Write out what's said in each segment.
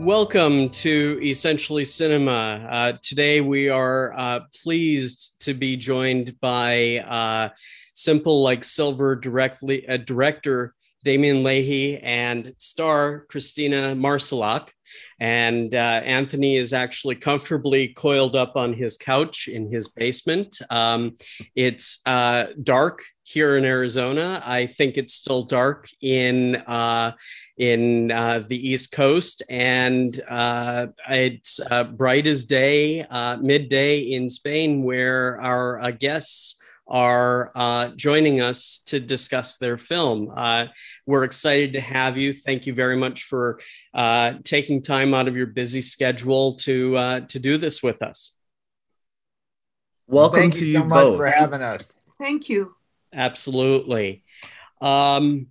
Welcome to Essentially Cinema. Today we are pleased to be joined by Simple Like Silver director Damien Leahy and star Christina Marsalak. And Anthony is actually comfortably coiled up on his couch in his basement. It's dark here in Arizona. I think it's still dark in the East Coast, and it's bright as day, midday in Spain, where our guests are joining us to discuss their film. We're excited to have you. Thank you very much for taking time out of your busy schedule to do this with us. Welcome to you so much for having us. Thank you. Absolutely. I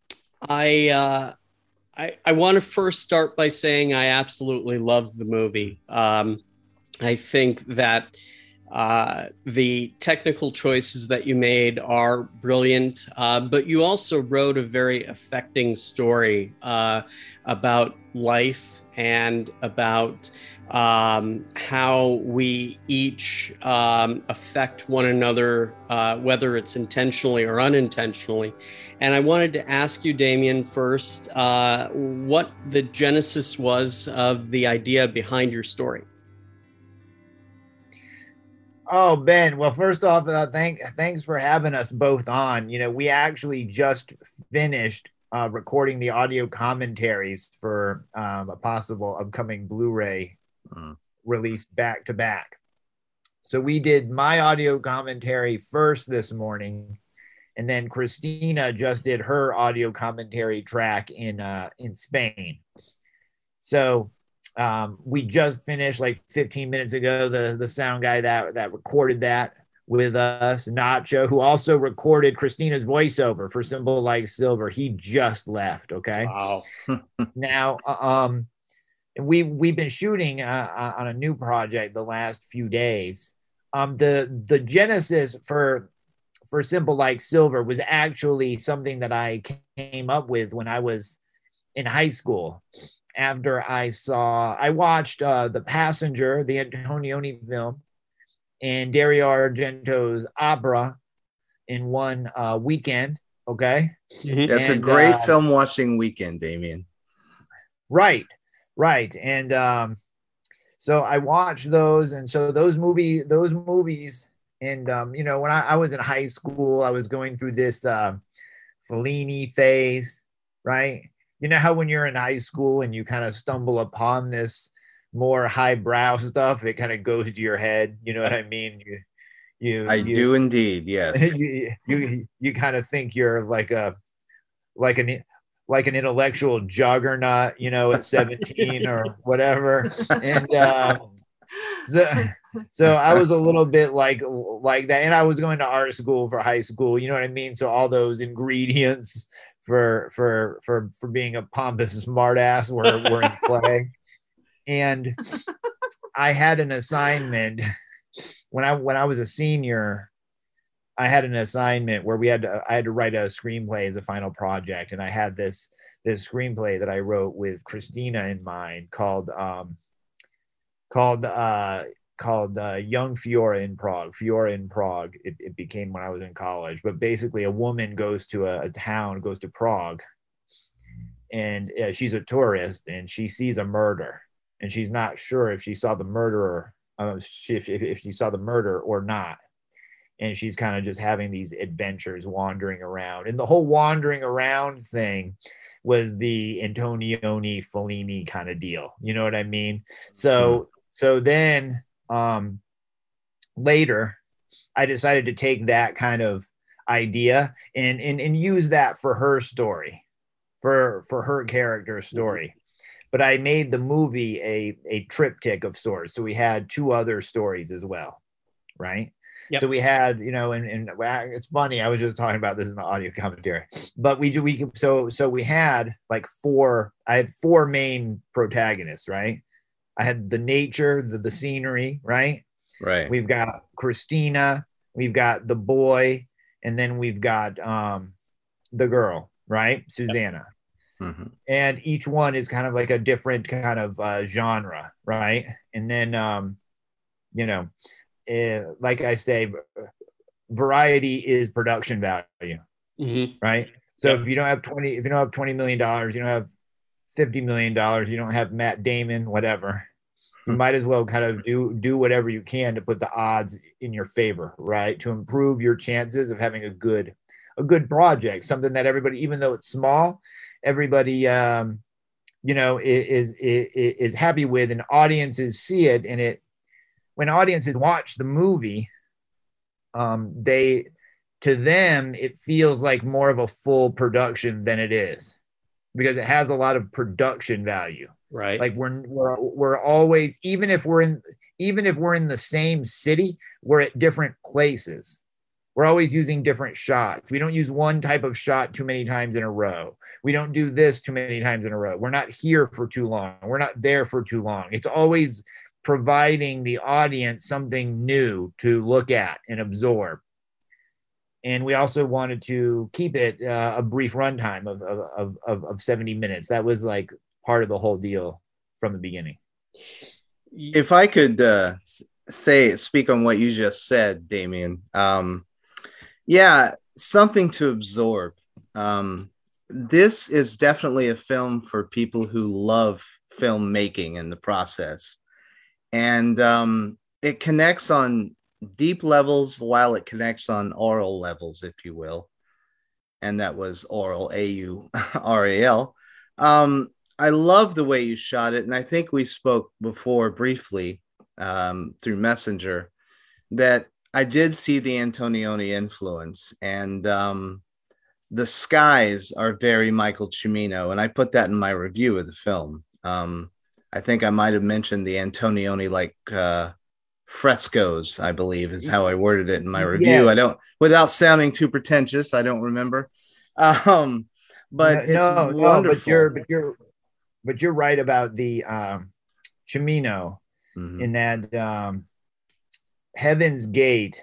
want to first start by saying I absolutely love the movie. I think that the technical choices that you made are brilliant, but you also wrote a very affecting story about life and about how we each affect one another, whether it's intentionally or unintentionally. And I wanted to ask you, Damien, first, what the genesis was of the idea behind your story. Oh, Ben. Well, first off, thanks for having us both on. You know, we actually just finished recording the audio commentaries for a possible upcoming Blu-ray released back to back. So we did my audio commentary first this morning, and then Christina just did her audio commentary track in Spain. So we just finished like 15 minutes ago. The sound guy that recorded that with us, Nacho, who also recorded Christina's voiceover for Simple Like Silver, he just left. Okay. Wow. Now, we've been shooting on a new project the last few days. The genesis for Simple Like Silver was actually something that I came up with when I was in high school. After I watched The Passenger, the Antonioni film, and Dario Argento's Opera in one weekend. Okay. That's a great film watching weekend, Damien. Right. And so I watched those. And so those movies, and you know, when I was in high school, I was going through this Fellini phase, right? You know how when you're in high school and you kind of stumble upon this more highbrow stuff, it kind of goes to your head. You know what I mean? I do indeed. Yes. You kind of think you're like an intellectual juggernaut, you know, at 17 or whatever. And so I was a little bit like that, and I was going to art school for high school. You know what I mean? So all those ingredients for being a pompous smartass were in play. And I had an assignment when I was a senior. I had an assignment where I had to write a screenplay as a final project, and I had this screenplay that I wrote with Christina in mind called Young Fiora in Prague. Fiora in Prague. It became when I was in college. But basically, a woman goes to a town, goes to Prague, and she's a tourist, and she sees a murder, and she's not sure if she saw the murderer, if she saw the murder or not. And she's kind of just having these adventures wandering around. And the whole wandering around thing was the Antonioni Fellini kind of deal. You know what I mean? So then later, I decided to take that kind of idea and use that for her story, for her character story. But I made the movie a triptych of sorts. So we had two other stories as well, right? Yep. So we had, you know, and it's funny. I was just talking about this in the audio commentary, but we had like I had four main protagonists, right? I had the nature, the scenery, right? Right. We've got Christina, we've got the boy, and then we've got the girl, right? Susanna. And each one is kind of like a different kind of genre, right? And then, like I say, variety is production value, right? So if you don't have $20 million, you don't have $50 million, you don't have Matt Damon, whatever. You might as well kind of do whatever you can to put the odds in your favor, right? To improve your chances of having a good project, something that everybody, even though it's small, everybody is happy with, and audiences see it. And when audiences watch the movie, to them it feels like more of a full production than it is, because it has a lot of production value. Right. Like we're always, even if we're in the same city, we're at different places. We're always using different shots. We don't use one type of shot too many times in a row. We don't do this too many times in a row. We're not here for too long. We're not there for too long. It's always providing the audience something new to look at and absorb. And we also wanted to keep it a brief runtime of 70 minutes. That was like part of the whole deal from the beginning. If I could speak on what you just said, Damien. Something to absorb. This is definitely a film for people who love filmmaking and the process. And it connects on deep levels while it connects on oral levels, if you will. And that was oral, AURAL. I love the way you shot it. And I think we spoke before briefly through Messenger that I did see the Antonioni influence. And the skies are very Michael Cimino. And I put that in my review of the film. I think I might have mentioned the Antonioni frescoes, I believe is how I worded it in my review. Yes. I don't, without sounding too pretentious, I don't remember. But it's wonderful. But you're right about the Cimino in that Heaven's Gate,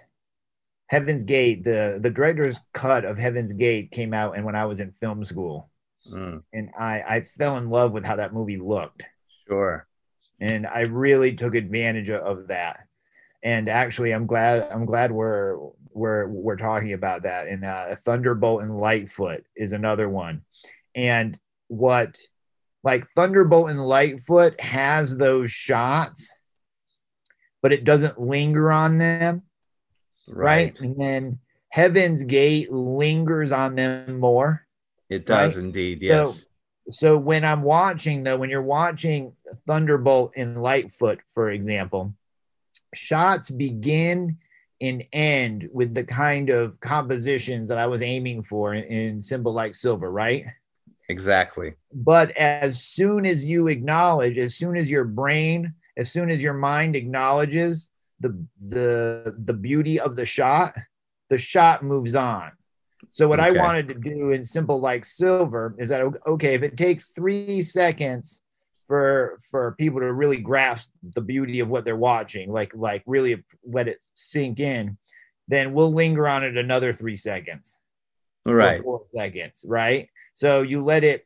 the director's cut of Heaven's Gate came out, and when I was in film school, and I fell in love with how that movie looked. Sure. And I really took advantage of that. And actually, I'm glad we're talking about that. And Thunderbolt and Lightfoot is another one. And Thunderbolt and Lightfoot has those shots, but it doesn't linger on them. Right. And then Heaven's Gate lingers on them more. It does indeed. Yes. So when I'm watching, though, when you're watching Thunderbolt and Lightfoot, for example, shots begin and end with the kind of compositions that I was aiming for in Simple Like Silver, right? Exactly. But as soon as you acknowledge, as soon as your mind acknowledges the beauty of the shot moves on. So what I wanted to do in Simple Like Silver is that, okay, if it takes 3 seconds for people to really grasp the beauty of what they're watching, like really let it sink in, then we'll linger on it another 3 seconds. Right. 4 seconds, right? So you let it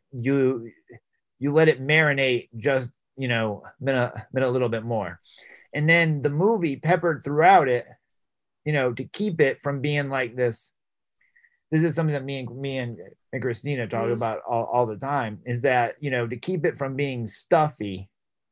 marinate just, a little bit more. And then the movie peppered throughout it, to keep it from being like this. This is something that me and Christina talk about all the time, is that, to keep it from being stuffy,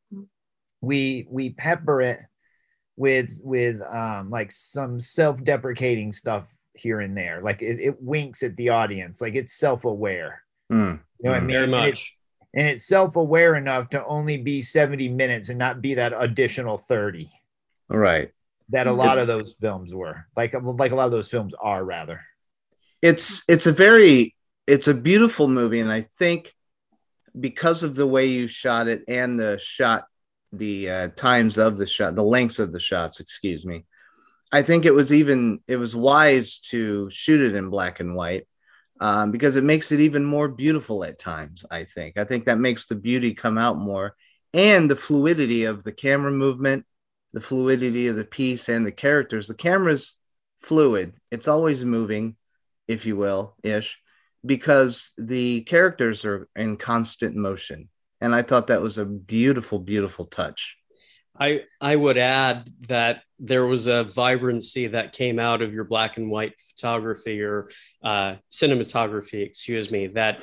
we pepper it with like some self-deprecating stuff here and there. Like it winks at the audience, like it's self-aware. You know what I mean? Very much. And it's self-aware enough to only be 70 minutes and not be that additional 30. Right. That a lot of those films were. Like a lot of those films are, rather. It's a beautiful movie, and I think because of the way you shot it and the times of the shot, the lengths of the shots, excuse me, I think it was wise to shoot it in black and white, because it makes it even more beautiful at times. I think that makes the beauty come out more, and the fluidity of the camera movement, the fluidity of the piece and the characters. The camera's fluid. It's always moving, if you will, ish. because the characters are in constant motion. And I thought that was a beautiful, beautiful touch. I would add that there was a vibrancy that came out of your black and white photography or cinematography, excuse me, that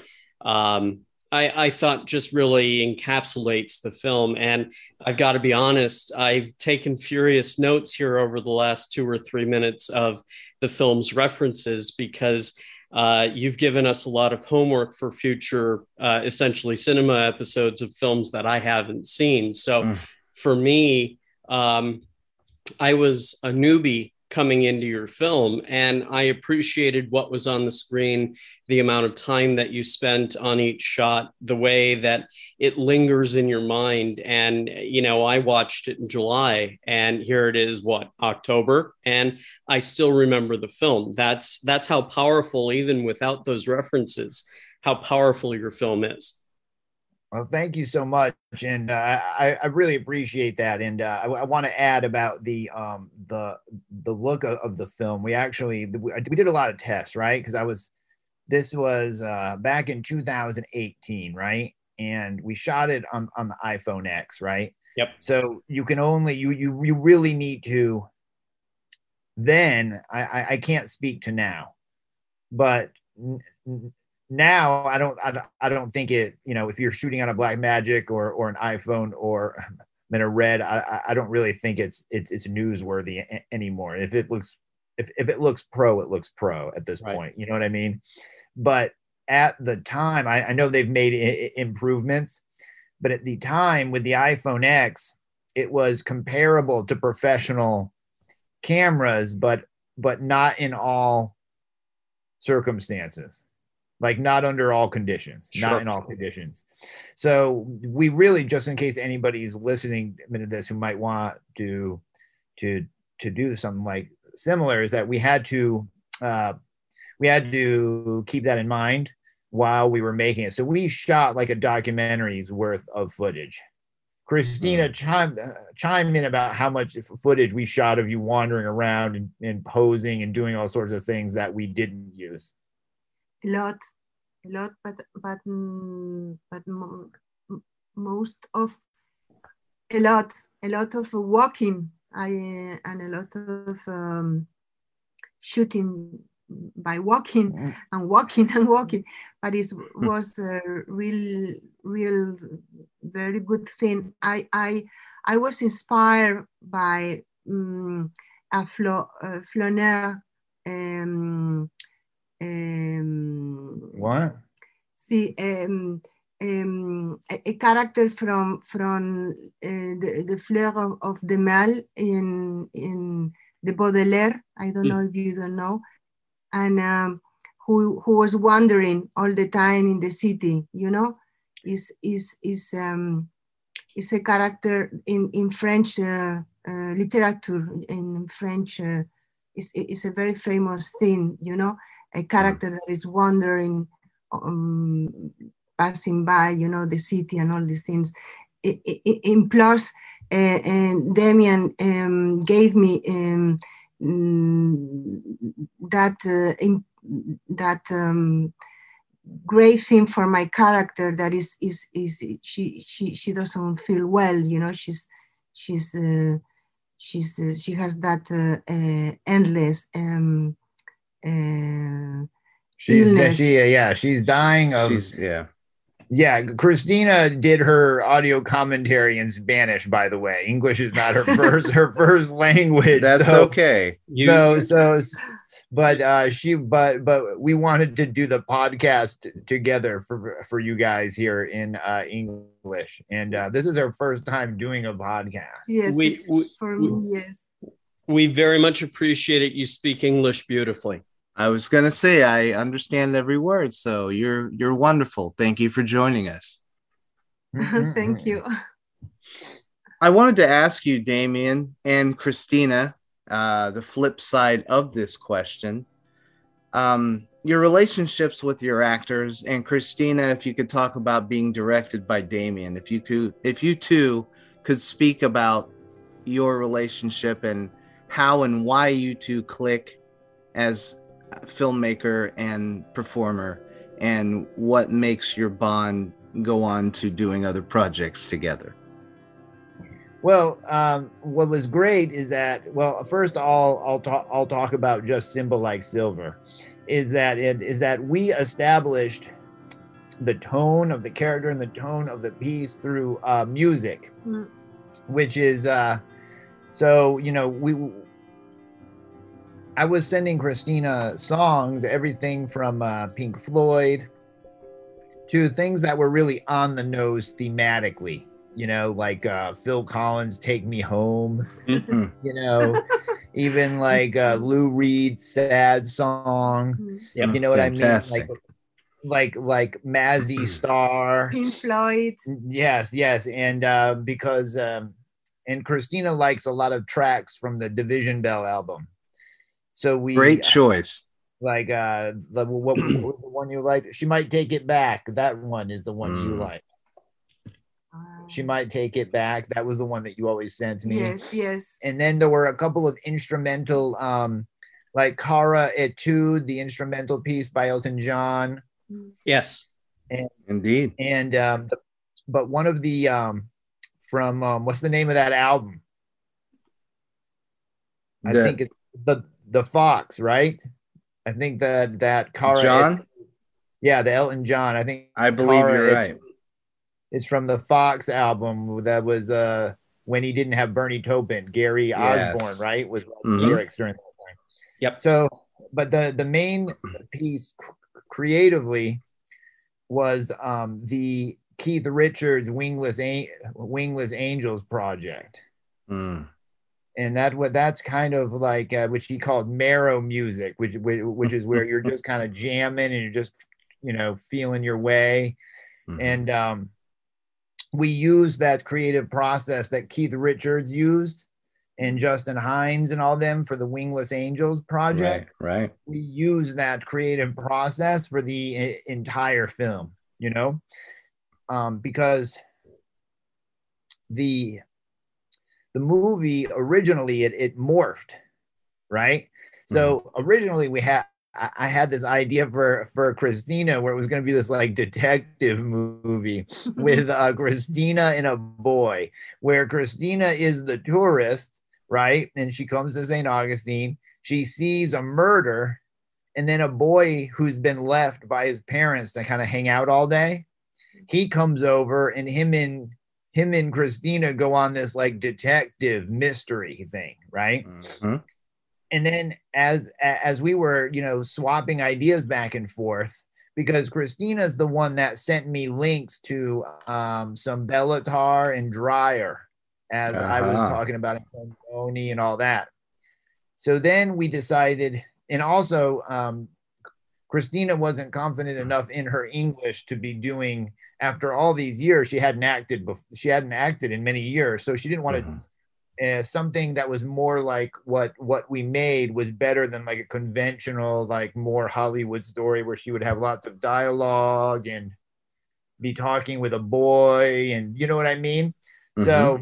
I thought just really encapsulates the film. And I've got to be honest, I've taken furious notes here over the last 2 or 3 minutes of the film's references, because you've given us a lot of homework for future, essentially cinema episodes of films that I haven't seen. So for me, I was a newbie coming into your film, and I appreciated what was on the screen, the amount of time that you spent on each shot, the way that it lingers in your mind. And, you know, I watched it in July, and here it is, October, and I still remember the film. That's how powerful, even without those references, how powerful your film is. Well, thank you so much, and I really appreciate that. And I want to add about the look of the film. We did a lot of tests, right? Because this was back in 2018, right? And we shot it on the iPhone X, right? Yep. So you can only you really need to. Then I can't speak to now, but. Now I don't think it, you know, if you're shooting on a Blackmagic or an iPhone or in a Red, I don't really think it's newsworthy anymore. If it looks pro, it looks pro at this point. You know what I mean? But at the time, I know they've made improvements, but at the time with the iPhone X, it was comparable to professional cameras, but not in all circumstances. Like not under all conditions, not in all conditions. So we really, just in case anybody's listening to this who might want to do something like similar, is that we had to keep that in mind while we were making it. So we shot like a documentary's worth of footage. Christina, chime in about how much footage we shot of you wandering around and posing and doing all sorts of things that we didn't use. A lot, but most of a lot of walking, and a lot of shooting by walking and walking and walking. But it was a real very good thing. I was inspired by Flâneur. What? See, a character from the Fleur of the Mal in the Baudelaire. I don't know if you don't know, and who was wandering all the time in the city. You know, is a character in French literature. In French, is a very famous thing. You know. A character that is wandering, passing by, you know, the city and all these things. In plus, and Damien gave me that great thing for my character. That is she doesn't feel well, you know. She has that endless. She's dying of. Christina did her audio commentary in Spanish, by the way. English is not her first language. That's okay. But we wanted to do the podcast together for you guys here in English, and this is our first time doing a podcast. Yes, for me, yes. We very much appreciate it. You speak English beautifully. I was going to say, I understand every word. So you're wonderful. Thank you for joining us. Thank you. I wanted to ask you, Damien and Christina, the flip side of this question, your relationships with your actors, and Christina, if you could talk about being directed by Damien, if you two could speak about your relationship and how and why you two click as filmmaker and performer, and what makes your bond go on to doing other projects together? Well, what was great is that, well, first I'll talk about just Simple Like Silver, is that we established the tone of the character and the tone of the piece through music, which is so, you know, I was sending Christina songs, everything from Pink Floyd to things that were really on the nose thematically, you know, like Phil Collins' Take Me Home, you know, even like Lou Reed's Sad Song, Yep. you know what Fantastic. I mean? Like Mazzy Star. Pink Floyd. Yes. And because, and Christina likes a lot of tracks from the Division Bell album. So we Great choice. Like what was the one you like? She Might Take It Back. That one is the one you like. She Might Take It Back. That was the one that you always sent me. Yes. And then there were a couple of instrumental, like Cara Etude, the instrumental piece by Elton John. Yes. Indeed. And but one of the from what's the name of that album? I think it's the Fox, right? I think that Cara John. Yeah, the Elton John. I believe you're right. It's from the Fox album that was when he didn't have Bernie Taupin, Gary Osborne, right? Was lyrics during that time. Yep. So, but the main piece creatively was the Keith Richards Wingless Angels project. And that's kind of like which he called marrow music, which is where you're just kind of jamming and you're just, you know, feeling your way. And we use that creative process that Keith Richards used and Justin Hines and all them for the Wingless Angels project. Right. We use that creative process for the entire film, you know, because the movie originally it morphed, right? So originally I had this idea for Christina where it was going to be this like detective movie with Christina and a boy, where Christina is the tourist, right? And she comes to St. Augustine. She sees a murder, and then a boy who's been left by his parents to kind of hang out all day. He comes over, and him and Christina go on this like detective mystery thing, right? And then as we were, you know, swapping ideas back and forth, because Christina's the one that sent me links to some Bela Tarr and Dreyer, as I was talking about Antonioni and all that. So then we decided, and also Christina wasn't confident enough in her English to be doing, after all these years, she hadn't acted in many years, so she didn't want to. Something that was more like what we made was better than like a conventional, like more Hollywood story where she would have lots of dialogue and be talking with a boy, and you know what I mean? So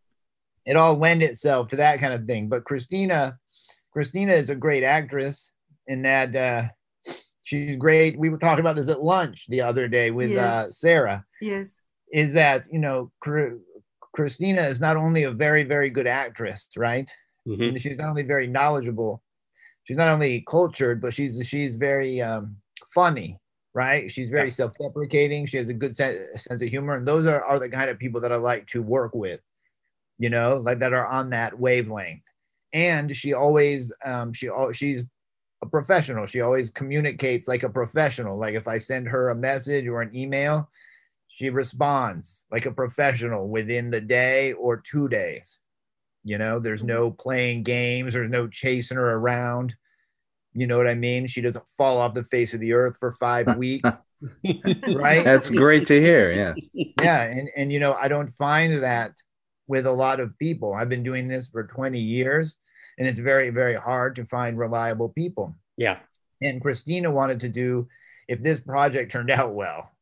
it all lend itself to that kind of thing. But Christina is a great actress in that she's great. We were talking about this at lunch the other day with Sarah. Yes. Is that, you know, Christina is not only a very, very good actress, right? And she's not only very knowledgeable, she's not only cultured, but she's very funny, right? She's very self-deprecating. She has a good sense of humor, and those are the kind of people that I like to work with, you know, like that are on that wavelength. And she always she's a professional. She always communicates like a professional. Like if I send her a message or an email, she responds like a professional within the day or 2 days. You know, there's no playing games. There's no chasing her around. You know what I mean? She doesn't fall off the face of the earth for 5 weeks. Right? That's great to hear. Yeah. Yeah. And, you know, I don't find that with a lot of people. I've been doing this for 20 years, and it's very, very hard to find reliable people. Yeah. And Christina wanted to do, if this project turned out well,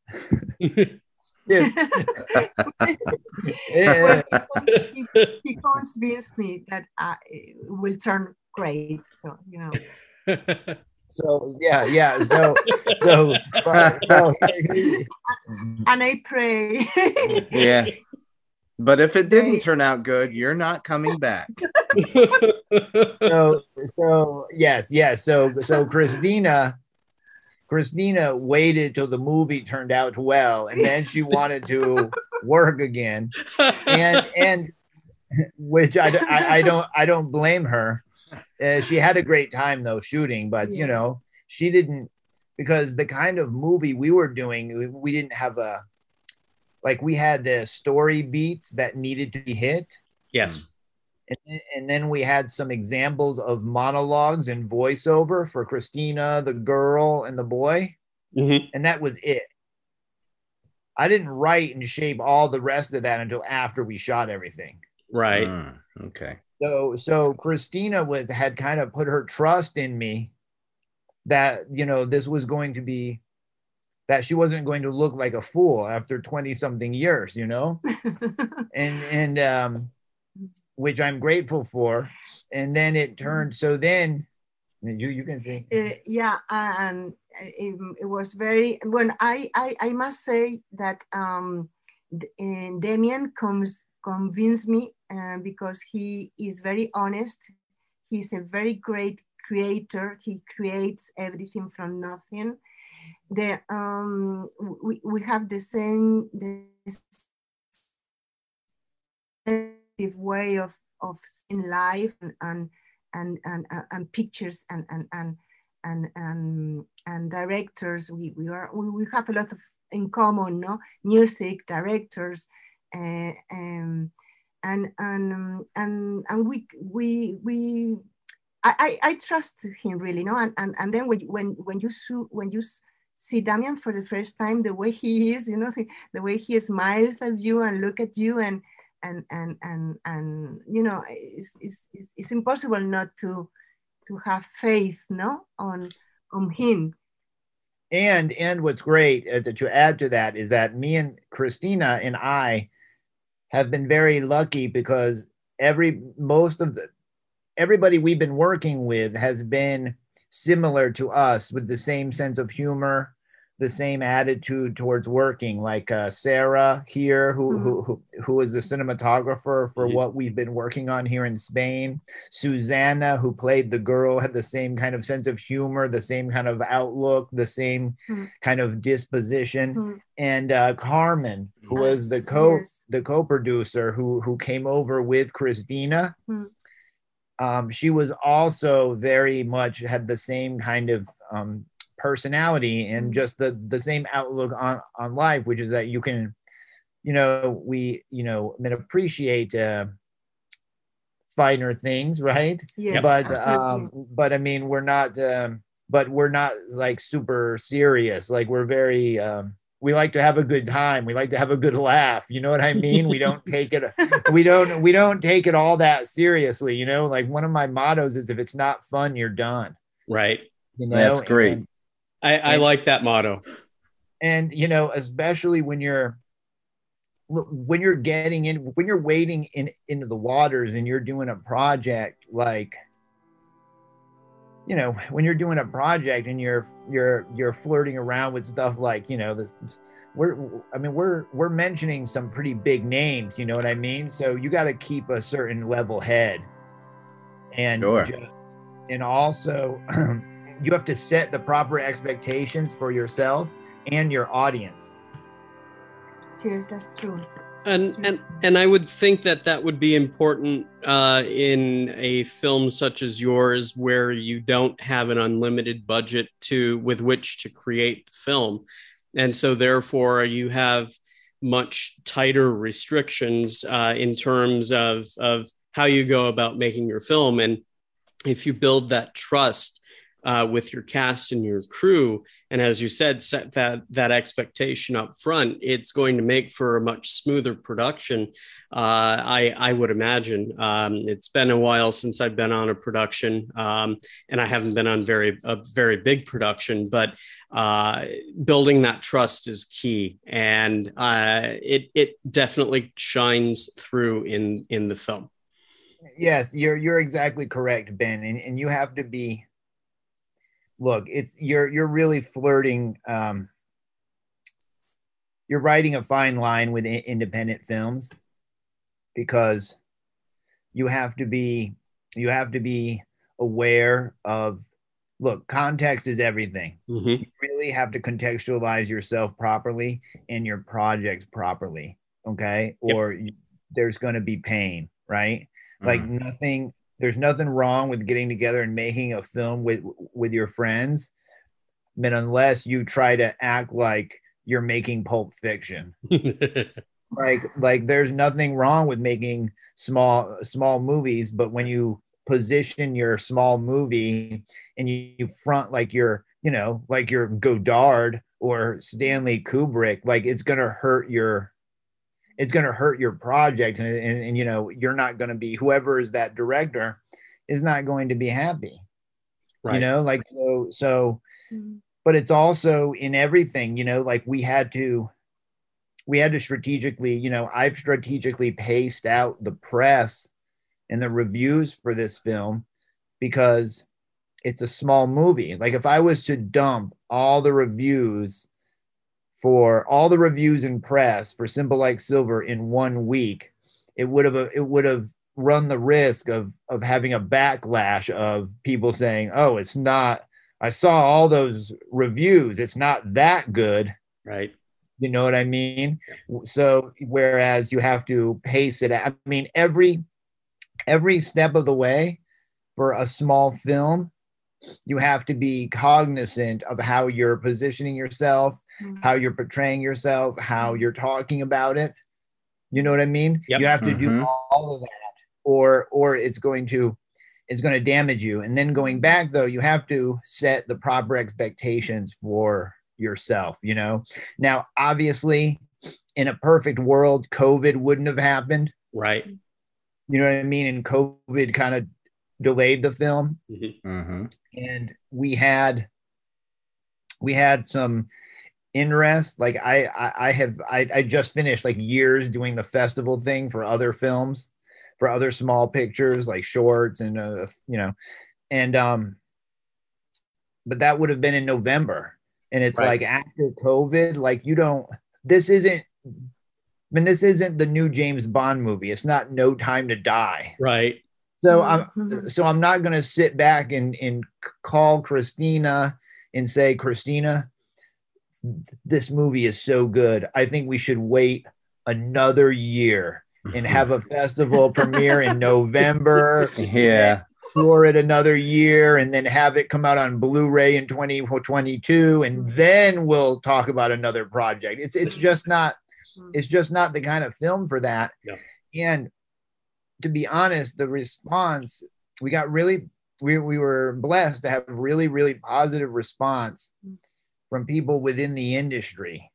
Well, he convinced me that it will turn great. So, you know. So yeah. So And I pray. Yeah. But if it didn't turn out good, you're not coming back. So yes. So Christina waited till the movie turned out well, and then she wanted to work again, and which I don't blame her. She had a great time though shooting, but Yes. she didn't, because the kind of movie we were doing, we didn't have we had story beats that needed to be hit. Yes. And then we had some examples of monologues and voiceover for Christina, the girl, and the boy. Mm-hmm. And that was it. I didn't write and shape all the rest of that until after we shot everything. Right. Okay. So Christina had kind of put her trust in me that, this was going to be, that she wasn't going to look like a fool after 20 something years, and which I'm grateful for. And then it turned, so then you can think. Yeah, and it was very, when I must say that Damien convinced me because he is very honest. He's a very great creator. He creates everything from nothing. We have the same way of seeing life and pictures and directors. We have a lot of in common, no? Music, directors, and we I trust him really, no? And then when you see Damien for the first time, the way he is, the way he smiles at you and look at you, and it's impossible not to have faith, no, on him. And what's great to add to that is that me and Christina and I have been very lucky, because everybody we've been working with has been similar to us, with the same sense of humor, the same attitude towards working, like Sarah here, who is the cinematographer for what we've been working on here in Spain. Susanna, who played the girl, had the same kind of sense of humor, the same kind of outlook, the same kind of disposition. And Carmen, who was the co-producer, who came over with Christina. She was also very much had the same kind of personality and just the same outlook on life, which is that you can, appreciate finer things, right? Yes, but I mean, we're not like super serious. Like, we're very we like to have a good time. We like to have a good laugh. You know what I mean? We don't take it we don't take it all that seriously, like one of my mottos is, if it's not fun, you're done. Right. That's great. I like that motto. And especially when you're wading into the waters and you're doing a project, like, when you're doing a project and you're flirting around with stuff like, we're mentioning some pretty big names, you know what I mean? So you got to keep a certain level head, and and also you have to set the proper expectations for yourself and your audience. Yes, that's true. And I would think that would be important in a film such as yours, where you don't have an unlimited budget with which to create the film, and so therefore you have much tighter restrictions in terms of how you go about making your film. And if you build that trust with your cast and your crew, and as you said, set that expectation up front, it's going to make for a much smoother production. I would imagine. It's been a while since I've been on a production, and I haven't been on a very big production, but building that trust is key, and it definitely shines through in the film. Yes, you're exactly correct, Ben, and you have to be. look, it's you're really flirting. You're writing a fine line with independent films, because you have to be aware of, look, context is everything. Mm-hmm. You really have to contextualize yourself properly and your projects properly, okay? Yep. Or there's going to be pain, right? Like there's nothing wrong with getting together and making a film with your friends, but unless you try to act like you're making Pulp Fiction. like there's nothing wrong with making small movies, but when you position your small movie and you front like you're, like you're Godard or Stanley Kubrick, like it's gonna hurt your project, and you're not gonna be, whoever is that director is not going to be happy. Right. Like so but it's also in everything, like we had to strategically, I've strategically paced out the press and the reviews for this film, because it's a small movie. Like if I was to dump all the reviews and press for Simple Like Silver in 1 week, it would have run the risk of having a backlash of people saying, oh, it's not, I saw all those reviews, it's not that good. Right. You know what I mean? Yeah. So whereas you have to pace it, I mean, every step of the way for a small film, you have to be cognizant of how you're positioning yourself, how you're portraying yourself, how you're talking about it. You know what I mean? Yep. You have to do all of that, or it's going to damage you. And then going back, though, you have to set the proper expectations for yourself. Now, obviously, in a perfect world, COVID wouldn't have happened. Right. You know what I mean? And COVID kind of delayed the film. Mm-hmm. And we had some interest. Like I just finished like years doing the festival thing for other films, for other small pictures, like shorts and but that would have been in November. And it's right. Like after COVID, like this isn't the new James Bond movie. It's not No Time to Die. Right. So I'm not going to sit back and call Christina and say, Christina, this movie is so good, I think we should wait another year and have a festival premiere in November. Yeah. Tour it another year and then have it come out on Blu-ray in 2022, and then we'll talk about another project. It's just not the kind of film for that. No. And to be honest, the response we got we were blessed to have really, really positive response from people within the industry.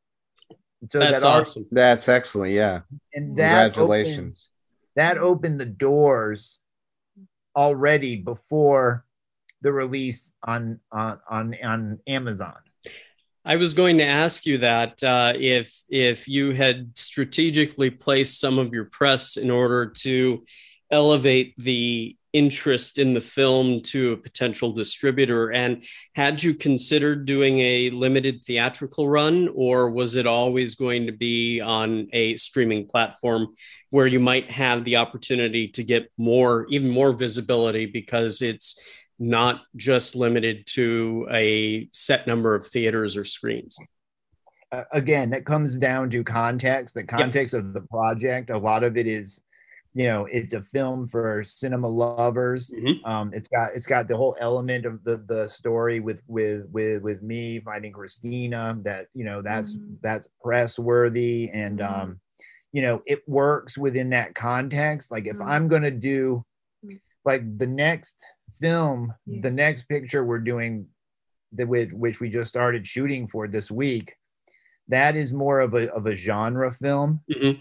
So that's awesome. That's excellent. Yeah. And congratulations. That opened the doors already before the release on Amazon. I was going to ask you that if you had strategically placed some of your press in order to elevate the interest in the film to a potential distributor, and had you considered doing a limited theatrical run, or was it always going to be on a streaming platform where you might have the opportunity to get even more visibility, because it's not just limited to a set number of theaters or screens? Again, that comes down to context, the context of the project. A lot of it is, it's a film for cinema lovers. Mm-hmm. It's got the whole element of the story with me finding Christina, that that's press worthy, and it works within that context. Like if I'm gonna do like the next film, the next picture we're doing, which we just started shooting for this week, that is more of a genre film. Mm-hmm.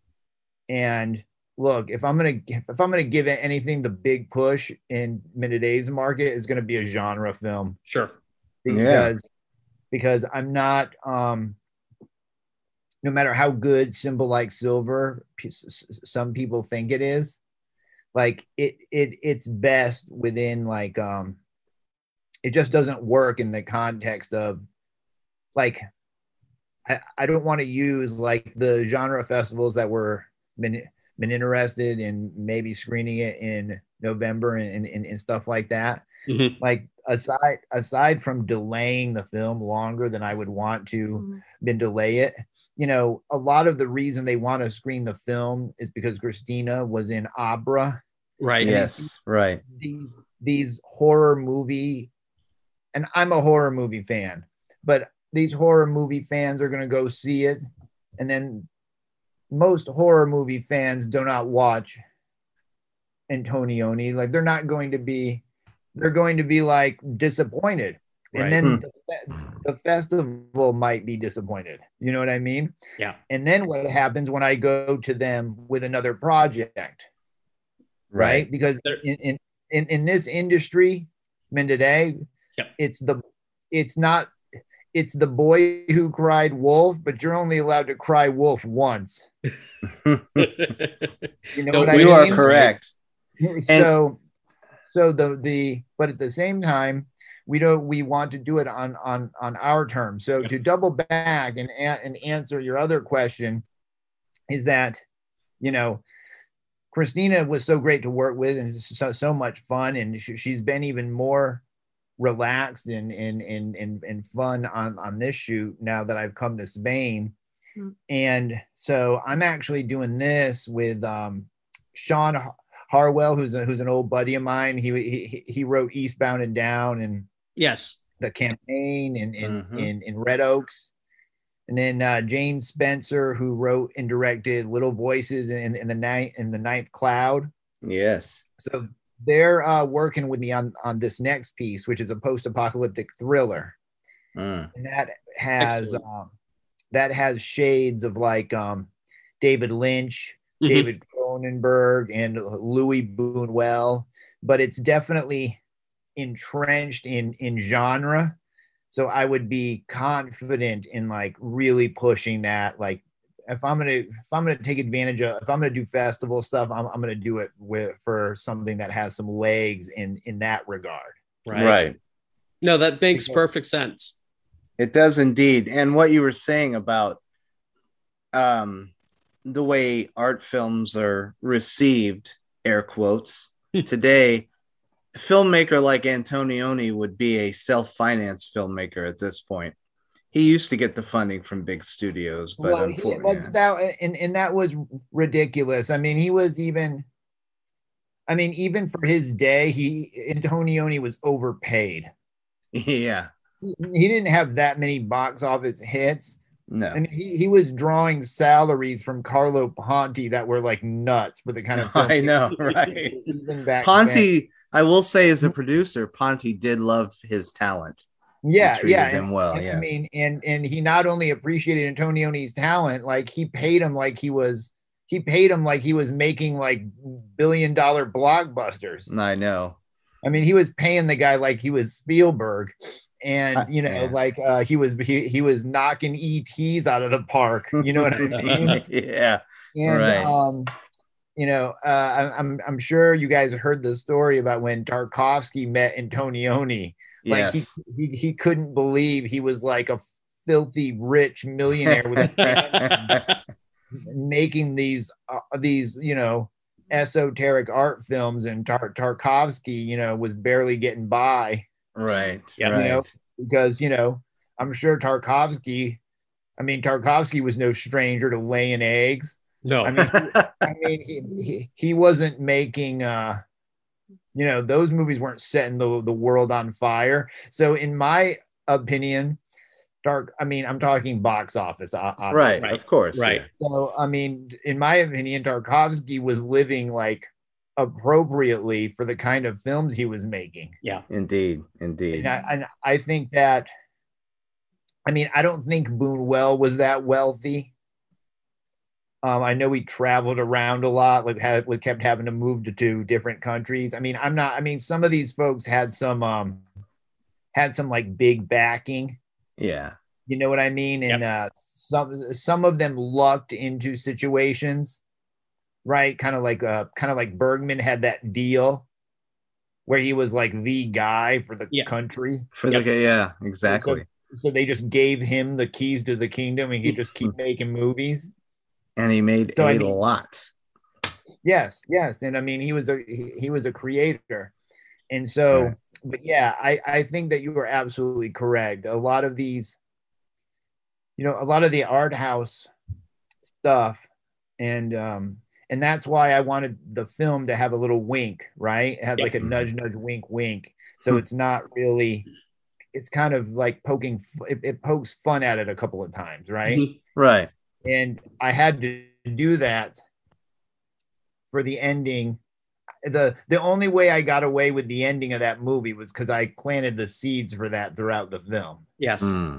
And look, if I'm gonna give it anything, the big push in today's market is going to be a genre film. Sure. Because I'm not, no matter how good Simple Like Silver some people think it is, like it's best within like it just doesn't work in the context of like I don't want to use like the genre festivals that were been interested in maybe screening it in November and stuff like that. Mm-hmm. Like aside from delaying the film longer than I would want to been delay it, you know, a lot of the reason they want to screen the film is because Christina was in Abra. Right. Yes. Right. These horror movie, and I'm a horror movie fan, but these horror movie fans are going to go see it. And then most horror movie fans do not watch Antonioni. Like they're going to be like disappointed. Right. And then the festival might be disappointed. You know what I mean? Yeah. And then what happens when I go to them with another project? Right. Because in this industry, today, yep. it's the boy who cried wolf, but you're only allowed to cry wolf once. You know what I mean? You are correct. So but at the same time, we want to do it on our terms. So to double back and answer your other question is that, you know, Christina was so great to work with and so much fun, and she's been even more relaxed and fun on this shoot now that I've come to Spain. And so I'm actually doing this with Sean Harwell, who's an old buddy of mine. He wrote Eastbound and Down and yes, The Campaign in Red Oaks. And then Jane Spencer, who wrote and directed Little Voices in the Ninth Cloud. Yes. So they're working with me on this next piece, which is a post-apocalyptic thriller, and that has shades of like David Lynch, David Cronenberg, and Louis Buñuel, but it's definitely entrenched in genre. So I would be confident in like really pushing that. Like if I'm gonna take advantage of, if I'm gonna do festival stuff, I'm gonna do it for something that has some legs in that regard. Right. No, that makes perfect sense. It does indeed. And what you were saying about the way art films are received, air quotes, today, a filmmaker like Antonioni would be a self-financed filmmaker at this point. He used to get the funding from big studios, but unfortunately, that was ridiculous. I mean, even for his day, Antonioni was overpaid. Yeah, he didn't have that many box office hits. No, and he was drawing salaries from Carlo Ponti that were like nuts for the kind of film I know, right? Ponti, I will say, as a producer, Ponti did love his talent. Yeah, him well. I mean, and he not only appreciated Antonioni's talent, like he paid him like he was making like $1 billion blockbusters. I know. I mean, he was paying the guy like he was Spielberg, and you know, like he was knocking ETs out of the park. You know what I mean? Yeah. And right. You know, I'm sure you guys heard the story about when Tarkovsky met Antonioni. Like yes. he couldn't believe he was like a filthy rich millionaire with a making these you know, esoteric art films, and Tarkovsky, you know, was barely getting by. Right. Yeah. Right. You know, because, you know, I'm sure Tarkovsky was no stranger to laying eggs. No. I mean, he wasn't making you know, those movies weren't setting the world on fire. So in my opinion, I'm talking box office. Right, of course. Right. Yeah. So, I mean, in my opinion, Tarkovsky was living like appropriately for the kind of films he was making. Yeah. Indeed. And I think that, I mean, I don't think Buñuel was that wealthy. I know he traveled around a lot, like kept having to move to different countries. I mean, some of these folks had some like big backing. Yeah. You know what I mean? And some of them lucked into situations, right? Kind of like Bergman had that deal where he was like the guy for the country. For the yeah, exactly. So they just gave him the keys to the kingdom, and he could just keep making movies. And he made a lot. Yes, and I mean he was a creator, and so. Right. But yeah, I think that you are absolutely correct. A lot of these, a lot of the art house stuff, and that's why I wanted the film to have a little wink, right? It has like a nudge, wink, wink. So it's not really, it's kind of like poking, it pokes fun at it a couple of times, right? Right. And I had to do that for the ending. The only way I got away with the ending of that movie was because I planted the seeds for that throughout the film. Yes.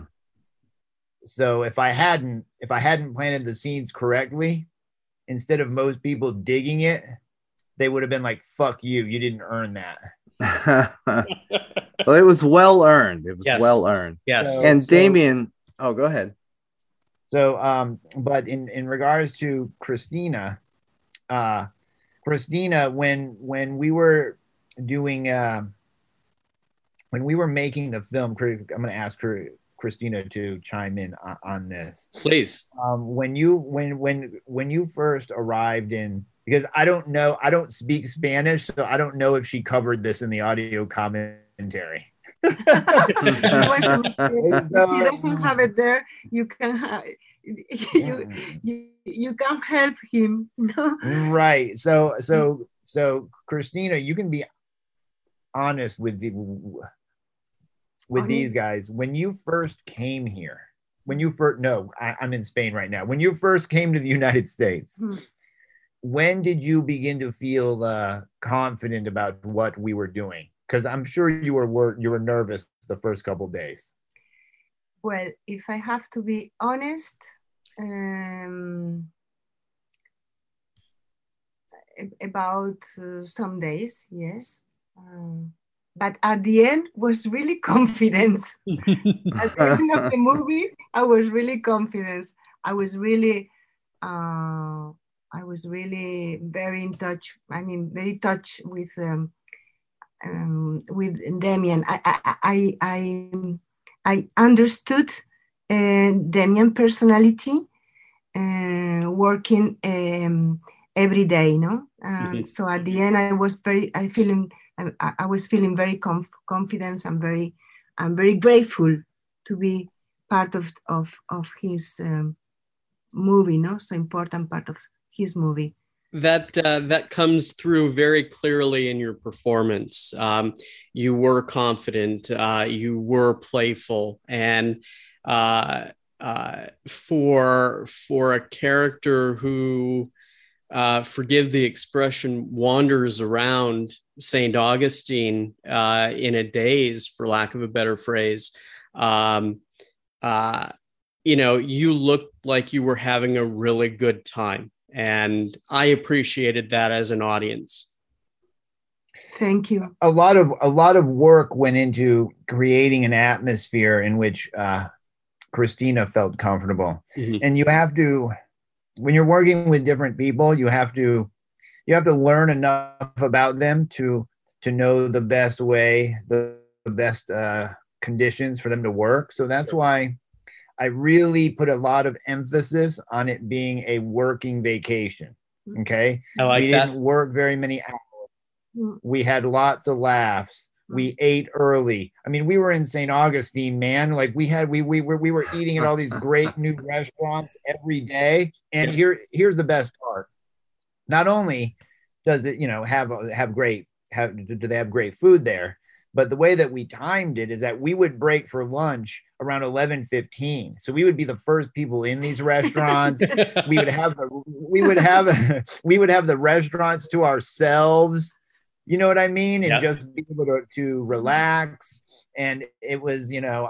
So if I hadn't planted the seeds correctly, instead of most people digging it, they would have been like, "Fuck you! You didn't earn that." Well, it was well earned. It was well earned. Yes. And Damien, go ahead. So, but in regards to Christina. Christina, when we were doing, when we were making the film, I'm going to ask Christina to chime in on this, please. When you first arrived in, because I don't speak Spanish, so I don't know if she covered this in the audio commentary. He doesn't have it there. You can you can't help him, right? So Christina, you can be honest with these guys. When you first came here, I'm in Spain right now. When you first came to the United States, when did you begin to feel confident about what we were doing? Because I'm sure you were nervous the first couple of days. Well, if I have to be honest, about some days, yes. But at the end was really confidence. At the end of the movie, I was really confident. I was really very in touch. I mean, very touched with Damien. I understood Damien personality, working every day, So at the end, I was feeling very confident and very grateful to be part of his movie, so important part of his movie. That comes through very clearly in your performance. You were confident, you were playful, and for a character who, forgive the expression, wanders around St. Augustine in a daze, for lack of a better phrase, you looked like you were having a really good time. And I appreciated that as an audience. Thank you. A lot of work went into creating an atmosphere in which Christina felt comfortable. Mm-hmm. And you have to, when you're working with different people, you have to learn enough about them to know the best way, the best conditions for them to work. So that's why I really put a lot of emphasis on it being a working vacation. Okay. I like we that. Didn't work very many hours. We had lots of laughs. We ate early. I mean, we were in St. Augustine, man. Like we were eating at all these great new restaurants every day. And here's the best part. Not only does it, do they have great food there, but the way that we timed it is that we would break for lunch around 11:15. So we would be the first people in these restaurants. we would have the restaurants to ourselves. You know what I mean? And just be able to relax. And it was,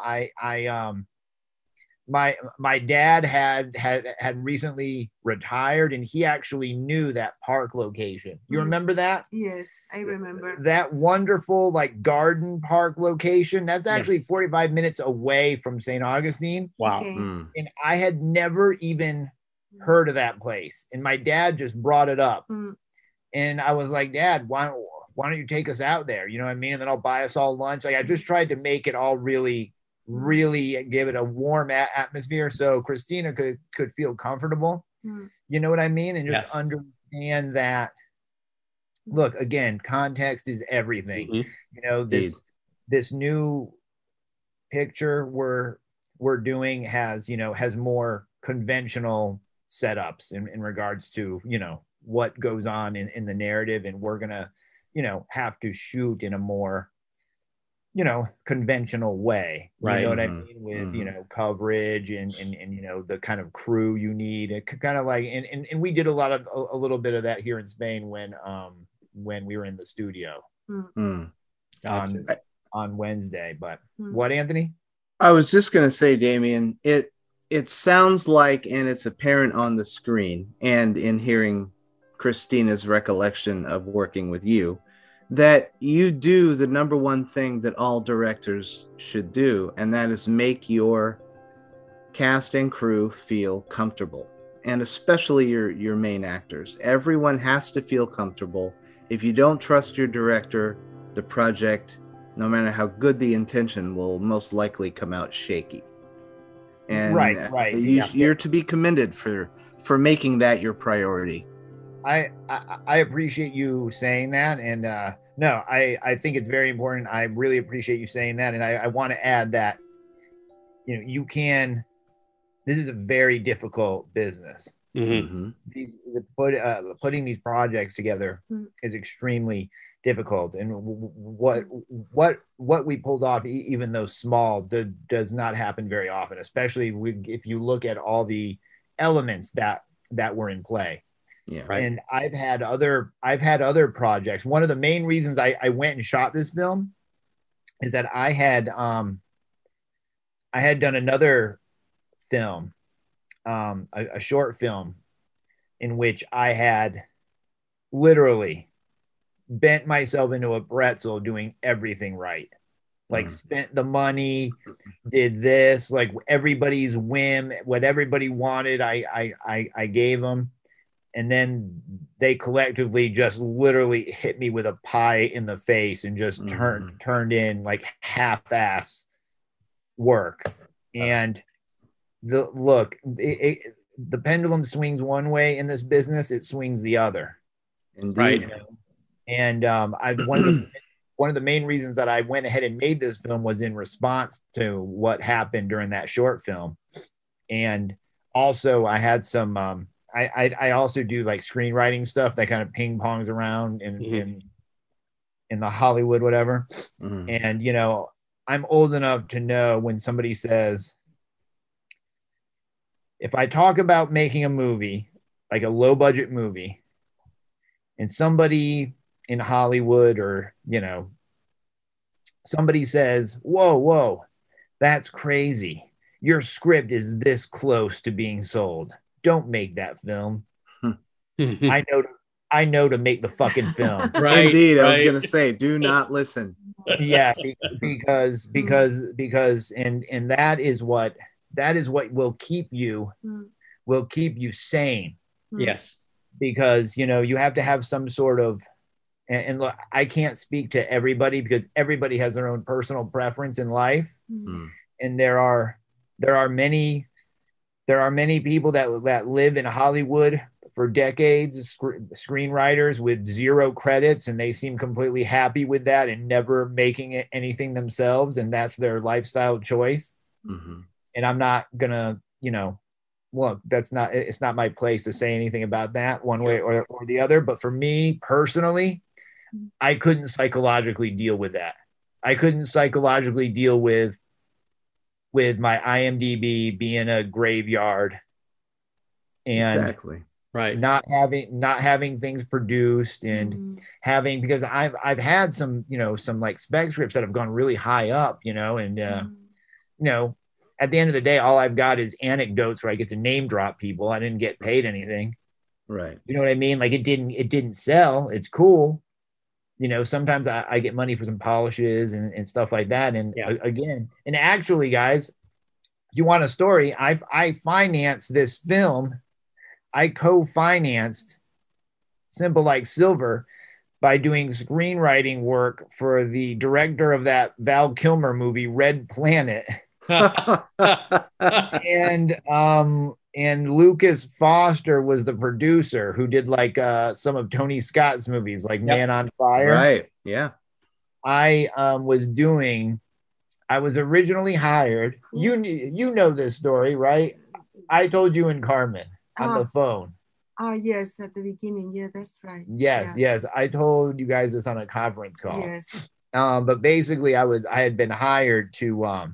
my dad had recently retired, and he actually knew that park location. You remember that? Yes, I remember. That wonderful garden park location. That's actually 45 minutes away from St. Augustine. Wow. Okay. And I had never even heard of that place. And my dad just brought it up. And I was like, Dad, why don't you take us out there? You know what I mean? And then I'll buy us all lunch. Like, I just tried to make it all really, really give it a warm atmosphere so Christina could feel comfortable. You know what I mean? And just understand that, look, again, context is everything. You know, this new picture we're doing has more conventional setups in regards to, you know, what goes on in the narrative, and we're gonna, you know, have to shoot in a more, you know, conventional way. You know what I mean? With, you know, coverage and you know, the kind of crew you need. It kind of like, and we did a little bit of that here in Spain when we were in the studio on Wednesday. But what, Anthony? I was just going to say, Damien, it sounds like, and it's apparent on the screen and in hearing Christina's recollection of working with you, that you do the number one thing that all directors should do, and that is make your cast and crew feel comfortable, and especially your main actors. Everyone has to feel comfortable. If you don't trust your director, the project, no matter how good the intention, will most likely come out shaky. And right. You're to be commended for making that your priority. I appreciate you saying that, and no, I think it's very important. I really appreciate you saying that, and I want to add that, you know, this is a very difficult business. Putting these projects together is extremely difficult, and what we pulled off, even though small, does not happen very often, especially if you look at all the elements that were in play. Yeah, right. And I've had other projects. One of the main reasons I went and shot this film is that I had done another film, a short film, in which I had literally bent myself into a pretzel doing everything right. Like, spent the money, did this, like everybody's whim, what everybody wanted, I gave them. And then they collectively just literally hit me with a pie in the face and just turned in like half-ass work. And the pendulum swings one way in this business, it swings the other. Indeed. Right. You know? And one of the main reasons that I went ahead and made this film was in response to what happened during that short film. And also I had some I also do like screenwriting stuff that kind of ping pongs around in the Hollywood, whatever. And, you know, I'm old enough to know when somebody says, if I talk about making a movie, like a low budget movie, and somebody in Hollywood, or, you know, somebody says, whoa, that's crazy. Your script is this close to being sold. Don't make that film. I know to make the fucking film. Right. Indeed. I was going to say, do not listen. Yeah. Because and that is what will keep you sane. Yes. Because, you know, you have to have some sort of, and look, I can't speak to everybody because everybody has their own personal preference in life. And there are many people that live in Hollywood for decades, screenwriters with 0 credits, and they seem completely happy with that and never making anything themselves, and that's their lifestyle choice. And I'm not gonna, you know, look, it's not my place to say anything about that one way or the other. But for me personally, I couldn't psychologically deal with that. I couldn't psychologically deal with my IMDb being a graveyard, and exactly right, not having things produced, and having, because I've had some, you know, some like spec scripts that have gone really high up, you know, and you know, at the end of the day, all I've got is anecdotes where I get to name drop people. I didn't get paid anything. Right. You know what I mean? Like, it didn't sell. It's cool. You know, sometimes I get money for some polishes and stuff like that. And again, and actually, guys, if you want a story, I financed this film. I co-financed Simple Like Silver by doing screenwriting work for the director of that Val Kilmer movie, Red Planet. And Lucas Foster was the producer who did like some of Tony Scott's movies, like Man on Fire. Right. Yeah. I was originally hired. You know this story, right? I told you and Carmen on the phone. Yes, at the beginning. Yeah, that's right. Yes. I told you guys this on a conference call. Yes. But basically I had been hired to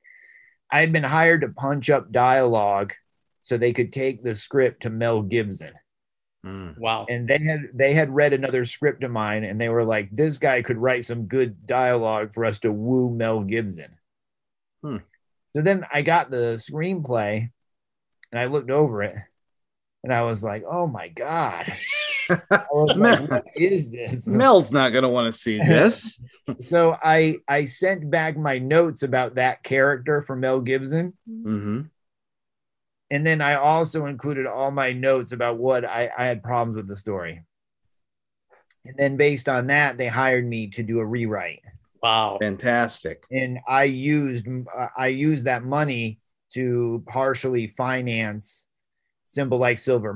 punch up dialogue so they could take the script to Mel Gibson. Wow. And they had read another script of mine and they were like, this guy could write some good dialogue for us to woo Mel Gibson. So then I got the screenplay and I looked over it and I was like, oh my God. I was like, what is this? Mel's not going to want to see this. So I sent back my notes about that character for Mel Gibson. Mm-hmm. And then I also included all my notes about what I had problems with the story. And then based on that, they hired me to do a rewrite. Wow. Fantastic. And I used that money to partially finance Simple Like Silver.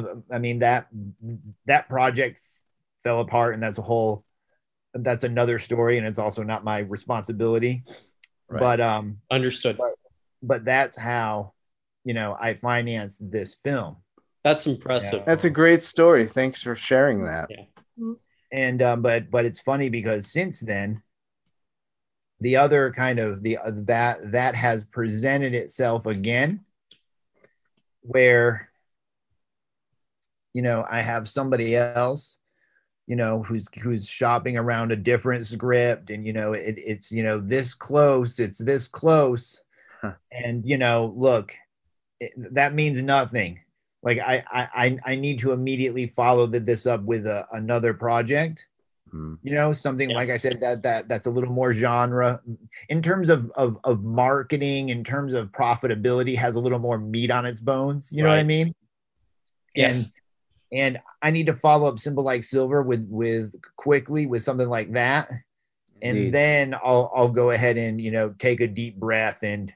That project fell apart, and that's another story, and it's also not my responsibility. Right. But understood. But that's how I financed this film. That's impressive. That's a great story. Thanks for sharing that. Yeah. And but it's funny because since then, the other kind of that has presented itself again, where I have somebody else who's shopping around a different script, and it's this close, it's this close, and look, that means nothing. Like I need to immediately follow this up with another project. Something like I said that's a little more genre in terms of marketing, in terms of profitability, has a little more meat on its bones. You know what I mean? Yes. And I need to follow up Simple Like Silver with quickly with something like that, and then I'll go ahead and take a deep breath and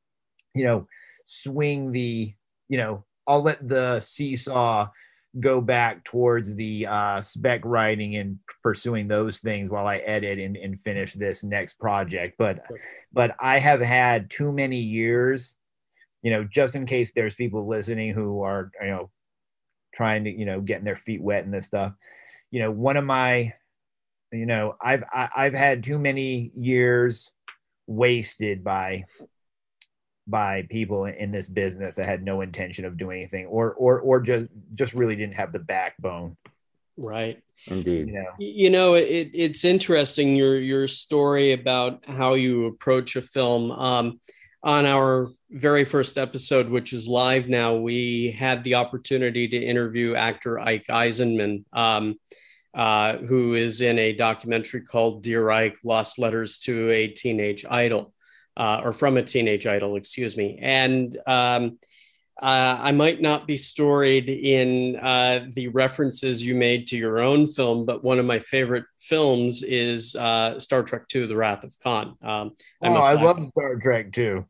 swing the I'll let the seesaw go back towards the spec writing and pursuing those things while I edit and finish this next project. But I have had too many years, just in case there's people listening who are, trying to, getting their feet wet in this stuff. One of my, I've had too many years wasted by people in this business that had no intention of doing anything or just really didn't have the backbone. Right. Indeed. It's interesting your story about how you approach a film. On our very first episode, which is live now, we had the opportunity to interview actor Ike Eisenman, who is in a documentary called Dear Ike: Lost Letters to a Teenage Idol. Or from a teenage idol, excuse me. And I might not be storied in the references you made to your own film, but one of my favorite films is Star Trek II: The Wrath of Khan. I love Star Trek too.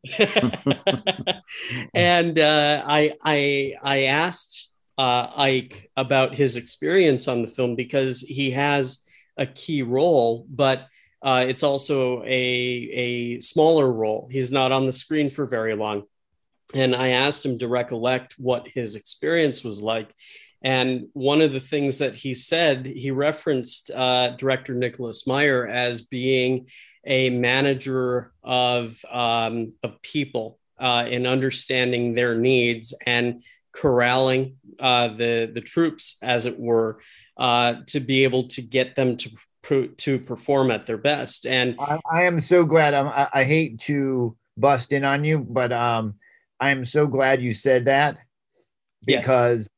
And I asked Ike about his experience on the film because he has a key role, but it's also a smaller role. He's not on the screen for very long. And I asked him to recollect what his experience was like. And one of the things that he said, he referenced director Nicholas Meyer as being a manager of people in understanding their needs and corralling the troops, as it were, to be able to get them to perform at their best. And I am so glad. I hate to bust in on you, but I am so glad you said that because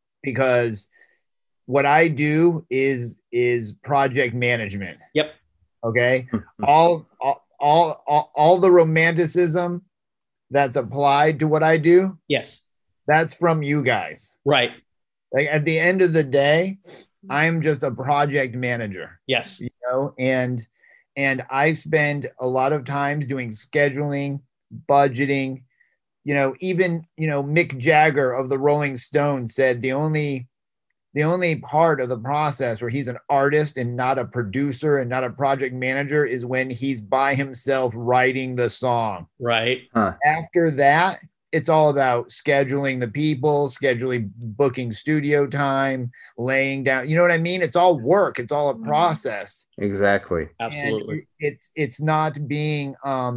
what I do is project management. Yep. Okay. all the romanticism that's applied to what I do. Yes. That's from you guys. Right. Like at the end of the day, I'm just a project manager. Yes. You know, and I spend a lot of times doing scheduling, budgeting. You know, even, you know, Mick Jagger of the Rolling Stones said the only part of the process where he's an artist and not a producer and not a project manager is when he's by himself writing the song. Right. After that, it's all about scheduling the people, scheduling, booking studio time, laying down. You know what I mean? It's all work. It's all a process. Exactly. Absolutely. And it's not being,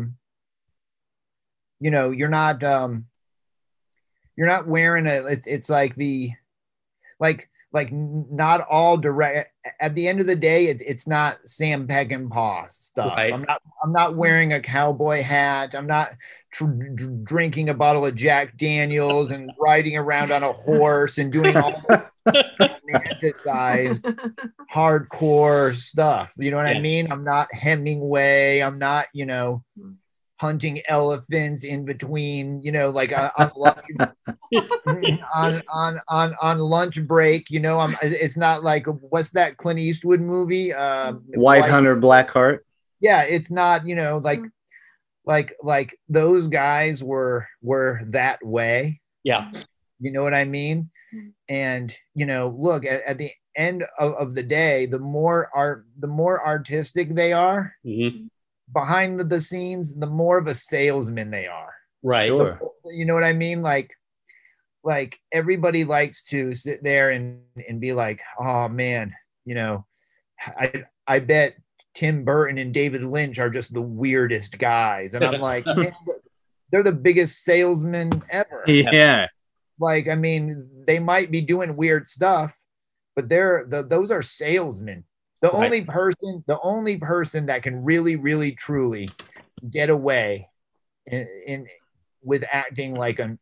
you know, you're not wearing a. It's like the, like not all direct. At the end of the day, it's not Sam Peckinpah stuff. Right. I'm not wearing a cowboy hat. I'm not drinking a bottle of Jack Daniels and riding around on a horse and doing all the romanticized hardcore stuff. You know what I mean? I'm not Hemingway. I'm not, you know, hunting elephants in between, you know, like on lunch break, you know. It's not like, what's that Clint Eastwood movie? White Hunter, Black Heart. Yeah, it's not, you know, like those guys were that way. Yeah. You know what I mean? And, you know, look, at the end of the day, the more artistic they are, behind the scenes, the more of a salesman they are. Right. Sure. You know what I mean? Like everybody likes to sit there and be like, oh man, you know, I bet Tim Burton and David Lynch are just the weirdest guys. And I'm like, man, they're the biggest salesmen ever. Yeah. Like, I mean, they might be doing weird stuff, but those are salesmen. The only person that can really, really, truly get away in with acting like an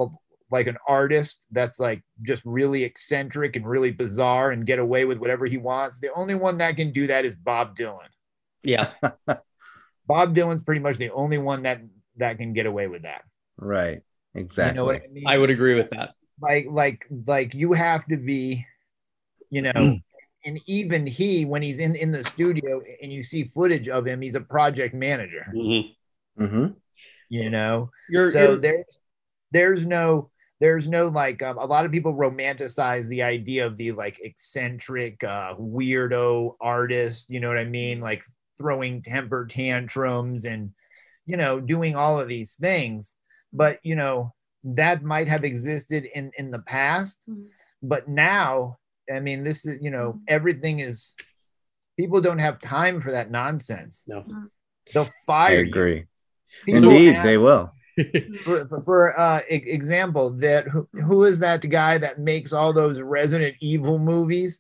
artist that's like just really eccentric and really bizarre and get away with whatever he wants. The only one that can do that is Bob Dylan. Yeah. Bob Dylan's pretty much the only one that can get away with that. Right. Exactly. You know what I mean? I would agree with that. Like you have to be, you know, and even he, when he's in the studio and you see footage of him, he's a project manager. You know, there's no like, a lot of people romanticize the idea of the like eccentric weirdo artist, you know what I mean, like throwing temper tantrums and, you know, doing all of these things. But, you know, that might have existed in the past, but now, I mean, this is, you know, everything is, people don't have time for that nonsense. No. They'll fire you. I agree. People Indeed, they will. For example, that who is that guy that makes all those Resident Evil movies?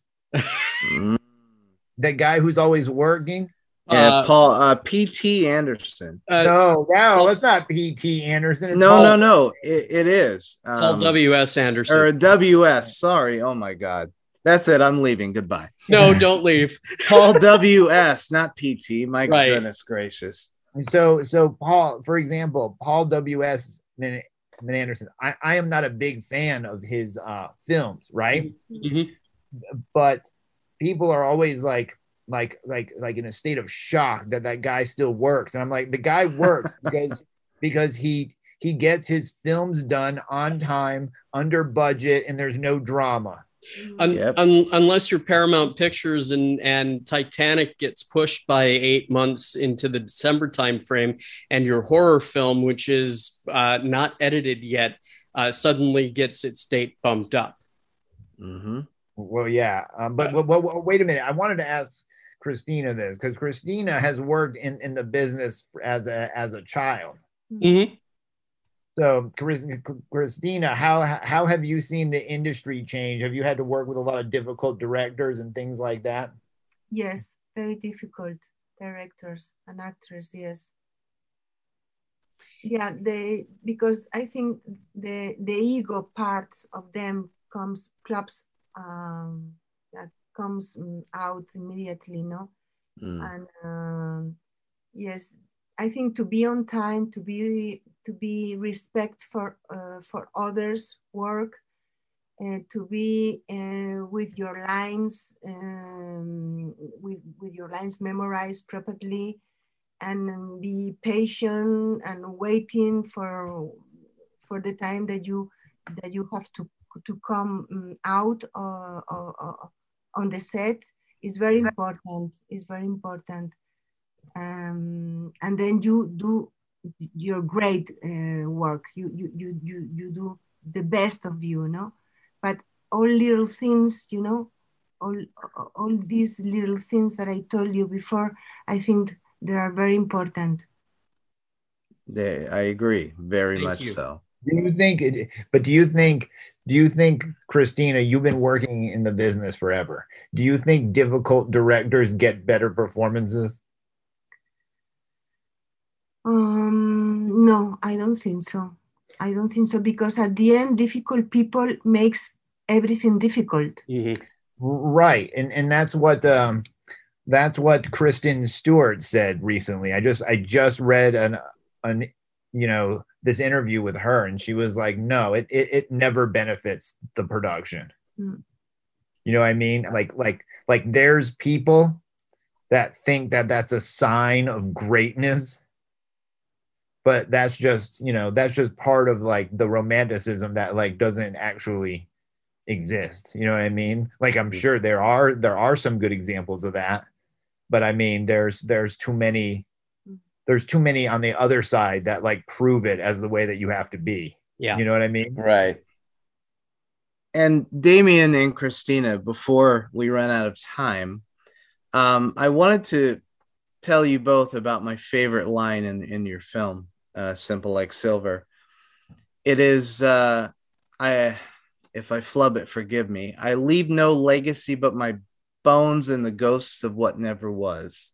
That guy who's always working. Yeah, Paul P.T. Anderson. No, that's not P.T. Anderson. It's No. It is Paul W.S. Anderson or W.S. Sorry. Oh my God. That's it. I'm leaving. Goodbye. No, don't leave. Paul W.S. Not P.T. My goodness gracious. So Paul, for example, Paul W.S. Anderson. I am not a big fan of his films, right? But people are always like in a state of shock that guy still works, and I'm like, the guy works because he gets his films done on time, under budget, and there's no drama. Unless your Paramount Pictures and Titanic gets pushed by 8 months into the December timeframe, and your horror film, which is not edited yet, suddenly gets its date bumped up. Well, yeah, but wait a minute. I wanted to ask Christina this, because Christina has worked in the business as a child. So, Christina, how have you seen the industry change? Have you had to work with a lot of difficult directors and things like that? Yes, very difficult directors and actors. Yes. Yeah, because I think the ego parts of them comes out immediately, no? And yes, I think to be on time, to be respect for others' work, to be with your lines, with your lines memorized properly, and be patient and waiting for the time that you have to come out on the set is very important. It's very important. And then you do your great work. You do the best of you, But all little things, all these little things that I told you before, I think they are very important. I agree, very Thank much you. so. Do you think, Christina, you've been working in the business forever. Do you think difficult directors get better performances? No, I don't think so. I don't think so, because at the end, difficult people makes everything difficult. Mm-hmm. Right, and that's what Kristen Stewart said recently. I just read an this interview with her, and she was like, no, it never benefits the production. You know what I mean? Like there's people that think that that's a sign of greatness, but that's just part of like the romanticism that like doesn't actually exist. You know what I mean? Like, I'm sure there are some good examples of that, but I mean, there's too many on the other side that like prove it as the way that you have to be. Yeah. You know what I mean? Right. And Damien and Christina, before we run out of time, I wanted to tell you both about my favorite line in your film, Simple Like Silver. It is, if I flub it, forgive me. I leave no legacy but my bones and the ghosts of what never was.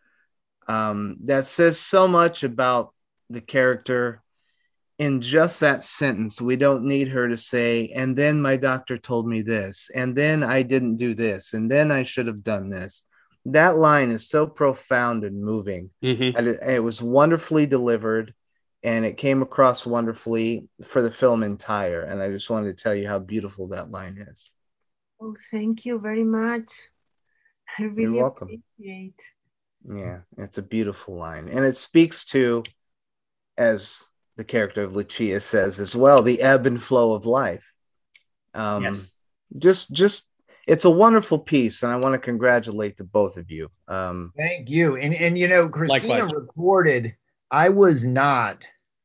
That says so much about the character in just that sentence. We don't need her to say, and then my doctor told me this, and then I didn't do this, and then I should have done this. That line is so profound and moving. Mm-hmm. And it was wonderfully delivered, and it came across wonderfully for the film entire. And I just wanted to tell you how beautiful that line is. Oh, thank you very much. I really You're welcome. appreciate. Yeah, it's a beautiful line. And it speaks to, as the character of Lucia says as well, the ebb and flow of life. Yes. Just it's a wonderful piece, and I want to congratulate the both of you. Thank you. And Christina Likewise. recorded. I was not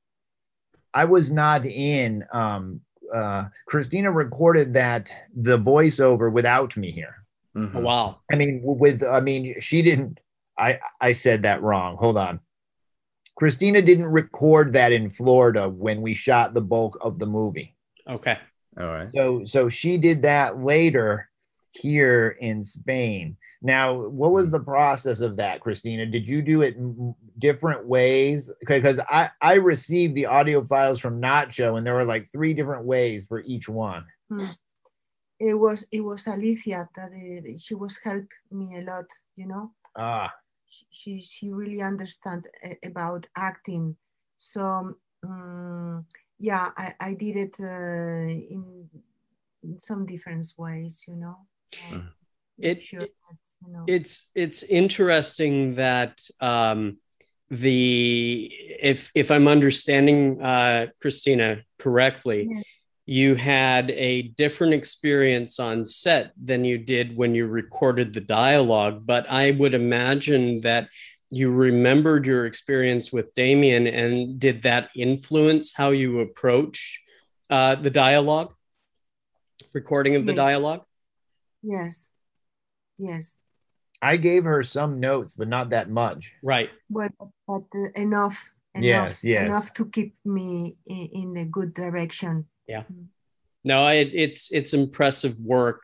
in. Christina recorded the voiceover without me here. Mm-hmm. Oh, wow. I mean, she didn't. I said that wrong. Hold on. Christina didn't record that in Florida when we shot the bulk of the movie. Okay. All right. So she did that later here in Spain. Now, what was the process of that, Christina? Did you do it different ways? Because I received the audio files from Nacho, and there were like 3 different ways for each one. It was Alicia that she was helping me a lot, She really understands about acting. So yeah, I did it in some different ways, It's interesting that if I'm understanding Christina correctly, yeah, you had a different experience on set than you did when you recorded the dialogue, but I would imagine that you remembered your experience with Damien, and did that influence how you approach the dialogue, recording of the dialogue? Yes. I gave her some notes, but not that much. Right. But enough enough to keep me in a good direction. Yeah. No, it's impressive work.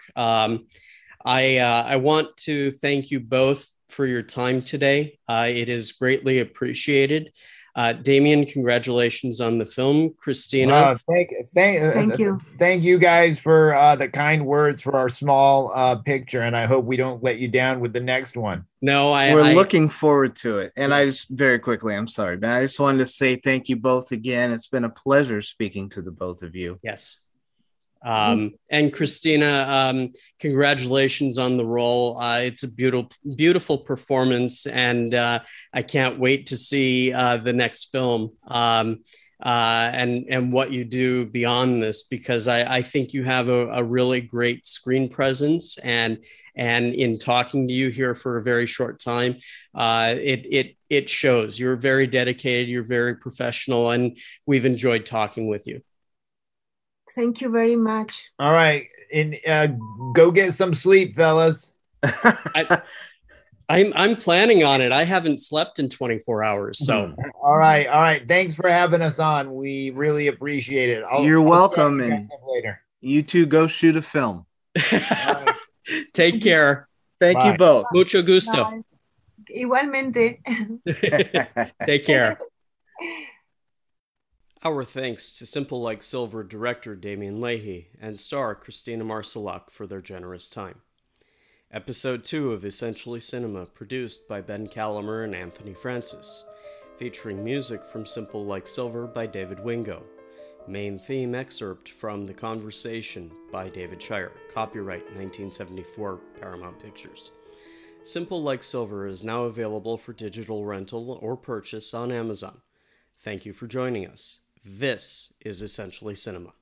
I want to thank you both for your time today. It is greatly appreciated. Damien, congratulations on the film. Christina, thank you. Thank you guys for the kind words for our small picture, and I hope we don't let you down with the next one. No, we're looking forward to it. And I just very quickly, I'm sorry, Ben, I just wanted to say thank you both again. It's been a pleasure speaking to the both of you. Yes. And Christina, congratulations on the role. It's a beautiful performance, and I can't wait to see the next film and what you do beyond this, because I think you have a really great screen presence, and in talking to you here for a very short time, it shows. You're very dedicated, you're very professional, and we've enjoyed talking with you. Thank you very much. All right. And go get some sleep, fellas. I'm planning on it. I haven't slept in 24 hours. So all right. Thanks for having us on. We really appreciate it. You're welcome. And later. You two go shoot a film. Right. Take care. Thank you both. Mucho gusto. Bye. Igualmente. Take care. Our thanks to Simple Like Silver director Damien Leahy and star Christina Marsalek for their generous time. Episode 2 of Essentially Cinema, produced by Ben Calamer and Anthony Francis, featuring music from Simple Like Silver by David Wingo. Main theme excerpt from The Conversation by David Shire, copyright 1974 Paramount Pictures. Simple Like Silver is now available for digital rental or purchase on Amazon. Thank you for joining us. This is Essentially Cinema.